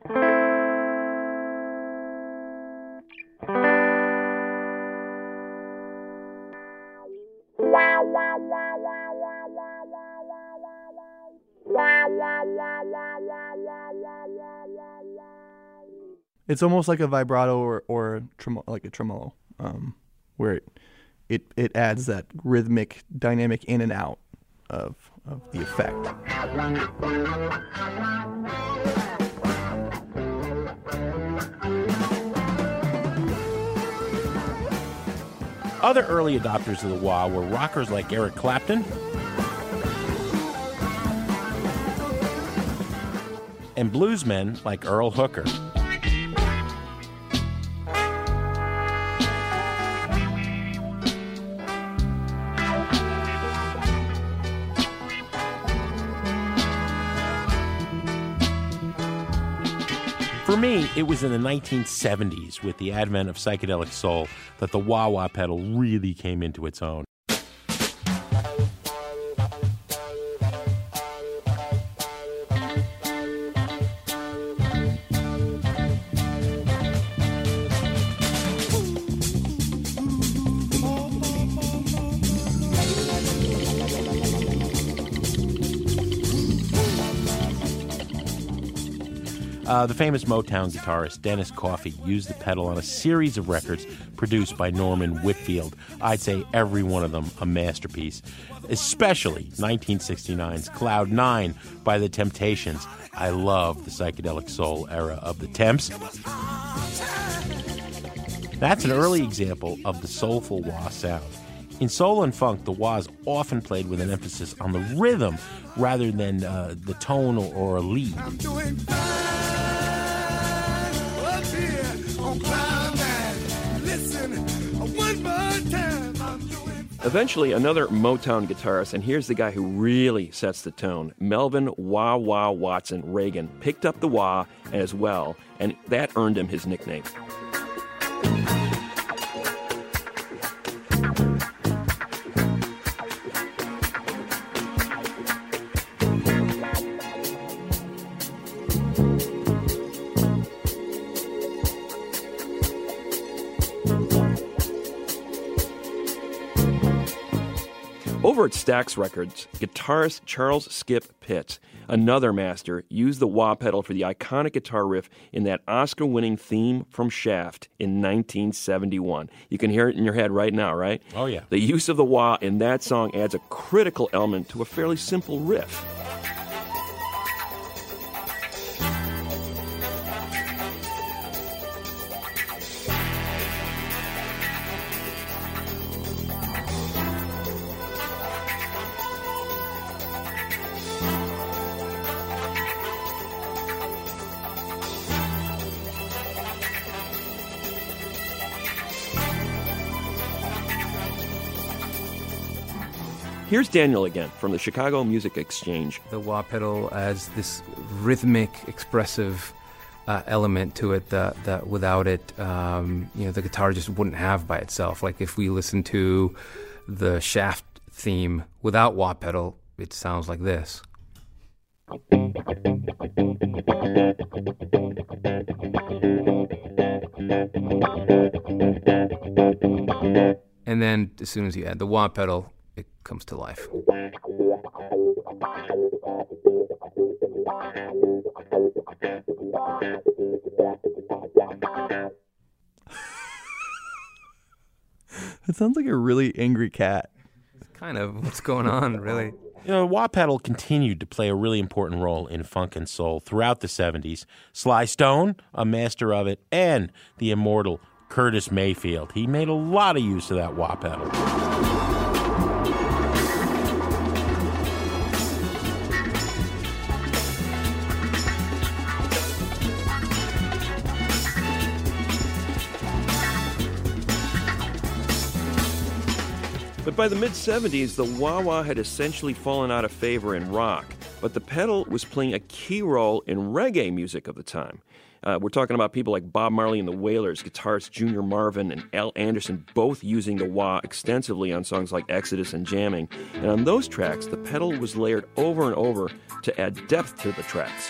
It's almost like a vibrato or like a tremolo, where it adds that rhythmic dynamic in and out of the effect. Other early adopters of the wah were rockers like Eric Clapton and bluesmen like Earl Hooker. For me, it was in the 1970s with the advent of psychedelic soul that the wah-wah pedal really came into its own. The famous Motown guitarist Dennis Coffey used the pedal on a series of records produced by Norman Whitfield. I'd say every one of them a masterpiece, especially 1969's Cloud 9 by The Temptations. I love the psychedelic soul era of the Temps. That's an early example of the soulful wah sound. In soul and funk, the wah is often played with an emphasis on the rhythm rather than the tone or a lead. Eventually, another Motown guitarist, and here's the guy who really sets the tone, Melvin Wah Wah Watson Reagan, picked up the wah as well, and that earned him his nickname. Over at Stax Records, guitarist Charles Skip Pitts, another master, used the wah pedal for the iconic guitar riff in that Oscar-winning theme from Shaft in 1971. You can hear it in your head right now, right? Oh, yeah. The use of the wah in that song adds a critical element to a fairly simple riff. Here's Daniel again from the Chicago Music Exchange. The wah pedal as this rhythmic, expressive element to it that without it, the guitar just wouldn't have by itself. Like if we listen to the Shaft theme without wah pedal, it sounds like this. And then as soon as you add the wah pedal, it comes to life. It sounds like a really angry cat. Kind of what's going on, really. You know, wah pedal continued to play a really important role in funk and soul throughout the 70s. Sly Stone, a master of it, and the immortal Curtis Mayfield. He made a lot of use of that wah pedal. But by the mid-70s, the wah-wah had essentially fallen out of favor in rock, but the pedal was playing a key role in reggae music of the time. We're talking about people like Bob Marley and the Wailers, guitarist Junior Marvin and Al Anderson, both using the wah extensively on songs like Exodus and Jamming. And on those tracks, the pedal was layered over and over to add depth to the tracks.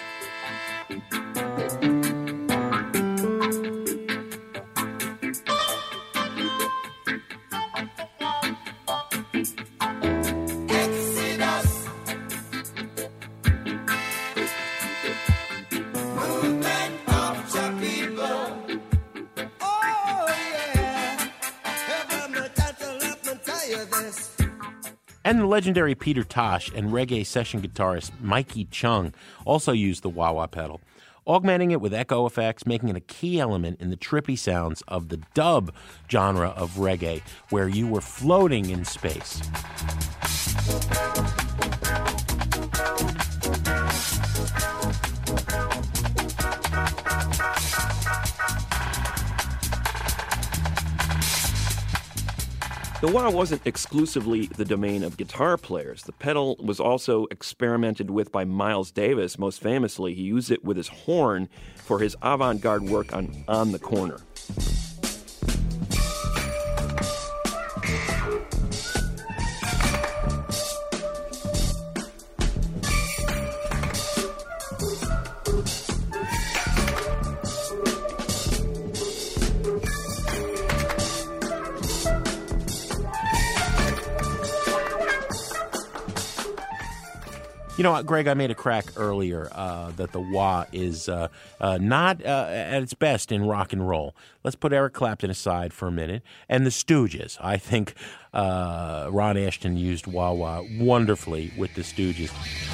And the legendary Peter Tosh and reggae session guitarist Mikey Chung also used the wah-wah pedal, augmenting it with echo effects, making it a key element in the trippy sounds of the dub genre of reggae, where you were floating in space. The wah wasn't exclusively the domain of guitar players. The pedal was also experimented with by Miles Davis. Most famously, he used it with his horn for his avant-garde work on the Corner. You know, Greg, I made a crack earlier that the wah is not at its best in rock and roll. Let's put Eric Clapton aside for a minute. And the Stooges. I think Ron Asheton used wah-wah wonderfully with the Stooges.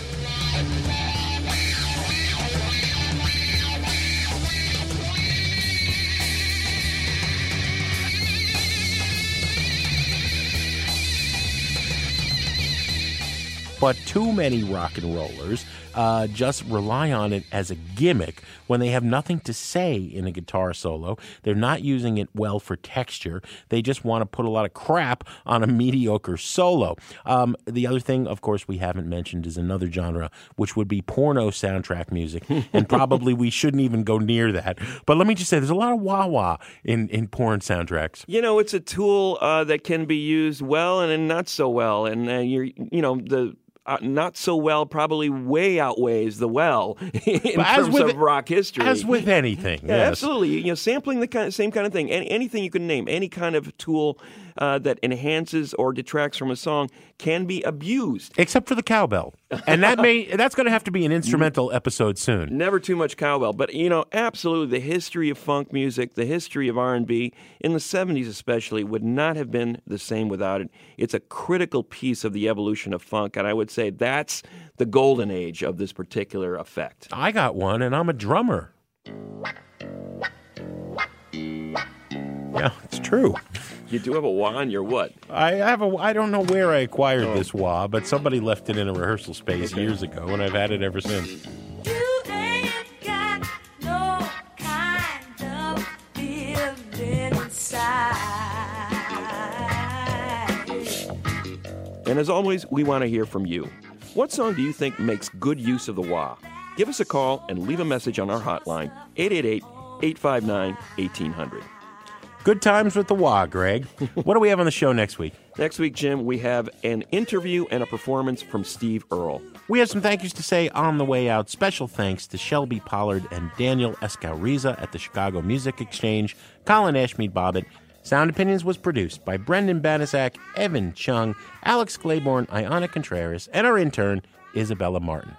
But too many rock and rollers just rely on it as a gimmick when they have nothing to say in a guitar solo. They're not using it well for texture. They just want to put a lot of crap on a mediocre solo. The other thing, of course, we haven't mentioned is another genre, which would be porno soundtrack music. And probably we shouldn't even go near that. But let me just say, there's a lot of wah-wah in porn soundtracks. You know, it's a tool that can be used well and not so well. And the not so well probably way outweighs the well in terms of rock history. As with anything, yeah, yes. Absolutely. Sampling the same kind of thing. Anything you can name, any kind of tool that enhances or detracts from a song can be abused. Except for the cowbell. And that's going to have to be an instrumental episode soon. Never too much cowbell. But, absolutely, the history of funk music, the history of R&B, in the 70s especially, would not have been the same without it. It's a critical piece of the evolution of funk, and I would say that's the golden age of this particular effect. I got one, and I'm a drummer. Yeah, it's true. You do have a wah in your what? I don't know where I acquired this wah, but somebody left it in a rehearsal space years ago, and I've had it ever since. You ain't got no kind of feeling inside. And as always, we want to hear from you. What song do you think makes good use of the wah? Give us a call and leave a message on our hotline, 888-859-1800. Good times with the wah, Greg. What do we have on the show next week? Next week, Jim, we have an interview and a performance from Steve Earle. We have some thank yous to say on the way out. Special thanks to Shelby Pollard and Daniel Escauriza at the Chicago Music Exchange, Colin Ashmead Bobbitt. Sound Opinions was produced by Brendan Banasak, Evan Chung, Alex Claiborne, Iona Contreras, and our intern, Isabella Martin.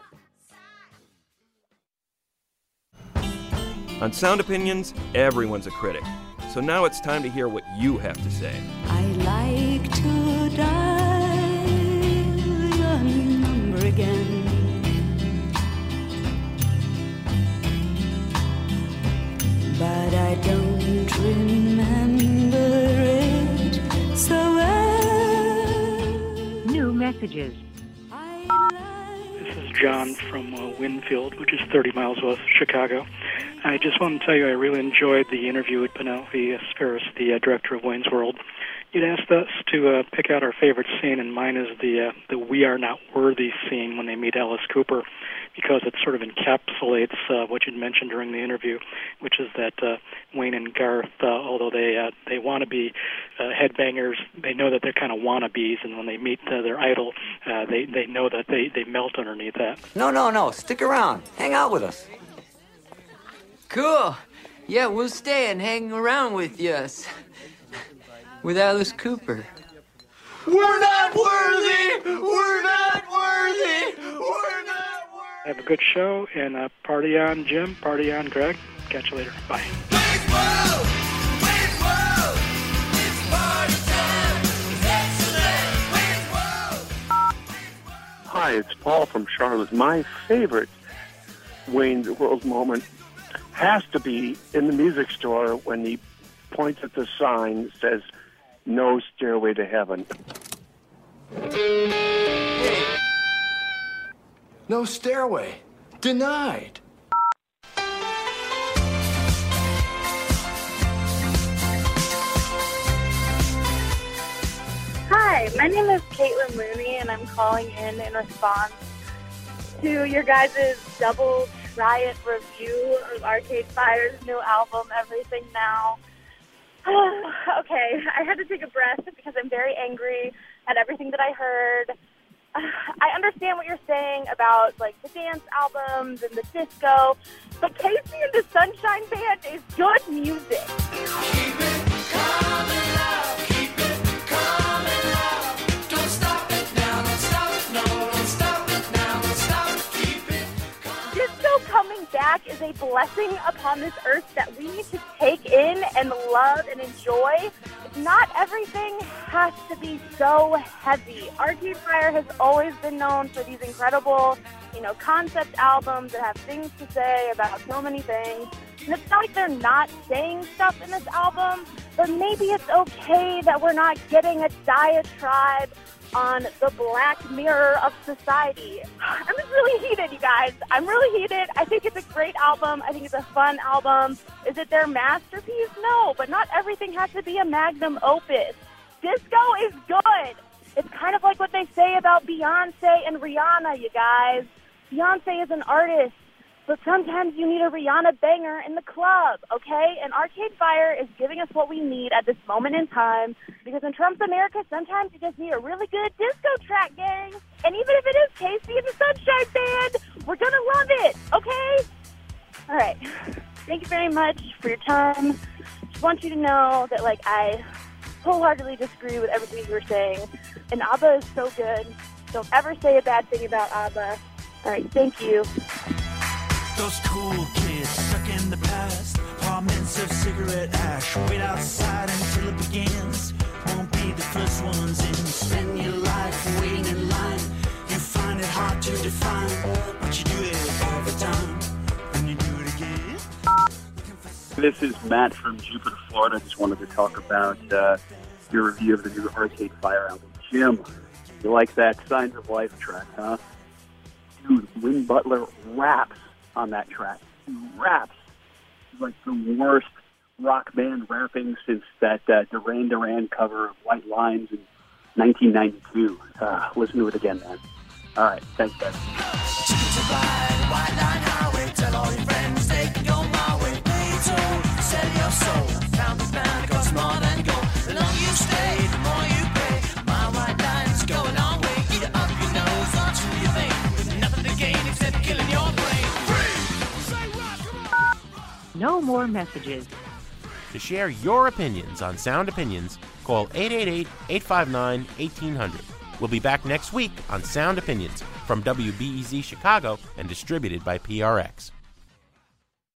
On Sound Opinions, everyone's a critic. So now it's time to hear what you have to say. I like to dial your number again. But I don't remember it so well. New messages. This is John from Winfield, which is 30 miles west of Chicago. I just want to tell you I really enjoyed the interview with Penelope Spheris, the director of Wayne's World. You'd asked us to pick out our favorite scene, and mine is the We Are Not Worthy scene when they meet Alice Cooper, because it sort of encapsulates what you'd mentioned during the interview, which is that Wayne and Garth, although they want to be headbangers, they know that they're kind of wannabes, and when they meet their idol, they know that they melt underneath that. No. Stick around. Hang out with us. Cool. Yeah, we'll stay and hang around with us. With Alice Cooper. We're not worthy! We're not worthy! We're not worthy! Have a good show, and party on, Jim. Party on, Greg. Catch you later. Bye. Hi, it's Paul from Charlotte. My favorite Wayne's World moment has to be in the music store when he points at the sign that says, "No stairway to heaven." No stairway. Denied. my name is Caitlin Mooney, and I'm calling in response to your guys' double try it review of Arcade Fire's new album, Everything Now. Okay, I had to take a breath because I'm very angry at everything that I heard. I understand what you're saying about like the dance albums and the disco, but Casey and the Sunshine Band is good music. Disco coming back is a blessing upon this earth that we need to take in and love and enjoy. Not everything has to be so heavy. Arcade Fire has always been known for these incredible, concept albums that have things to say about so many things. And it's not like they're not saying stuff in this album, but maybe it's okay that we're not getting a diatribe on the black mirror of society. I'm just really heated, you guys. I'm really heated. I think it's a great album. I think it's a fun album. Is it their masterpiece? No, but not everything has to be a magnum opus. Disco is good. It's kind of like what they say about Beyonce and Rihanna, you guys. Beyonce is an artist, but sometimes you need a Rihanna banger in the club, okay? And Arcade Fire is giving us what we need at this moment in time, because in Trump's America, sometimes you just need a really good disco track, gang. And even if it is Casey and the Sunshine Band, we're gonna love it, okay? All right. Thank you very much for your time. Just want you to know that, I wholeheartedly disagree with everything you were saying. And ABBA is so good. Don't ever say a bad thing about ABBA. All right, thank you. Those cool kids stuck in the past, apartments of cigarette ash. Wait outside until it begins. Won't be the first ones in. Spend your life waiting in line. You find it hard to define, but you do it all the time. When you do it again. This is Matt from Jupiter, Florida. Just wanted to talk about your review of the new Arcade Fire album. Jim, you like that Signs of Life track, huh? Dude, Win Butler raps on that track. He raps. He's like the worst rock band rapping since that Duran Duran cover of White Lines in 1992. Listen to it again, man. All right, thanks, guys. White line highway, tell all your friends they can go my way. Pay toll, sell your soul. Found this band, it costs more than gold. The longer you stay, the more you pay. My white lines go a long way. Either up your nose or to your vein. There's nothing to gain except killing your brain. No more messages. To share your opinions on Sound Opinions, call 888-859-1800. We'll be back next week on Sound Opinions from WBEZ Chicago and distributed by PRX.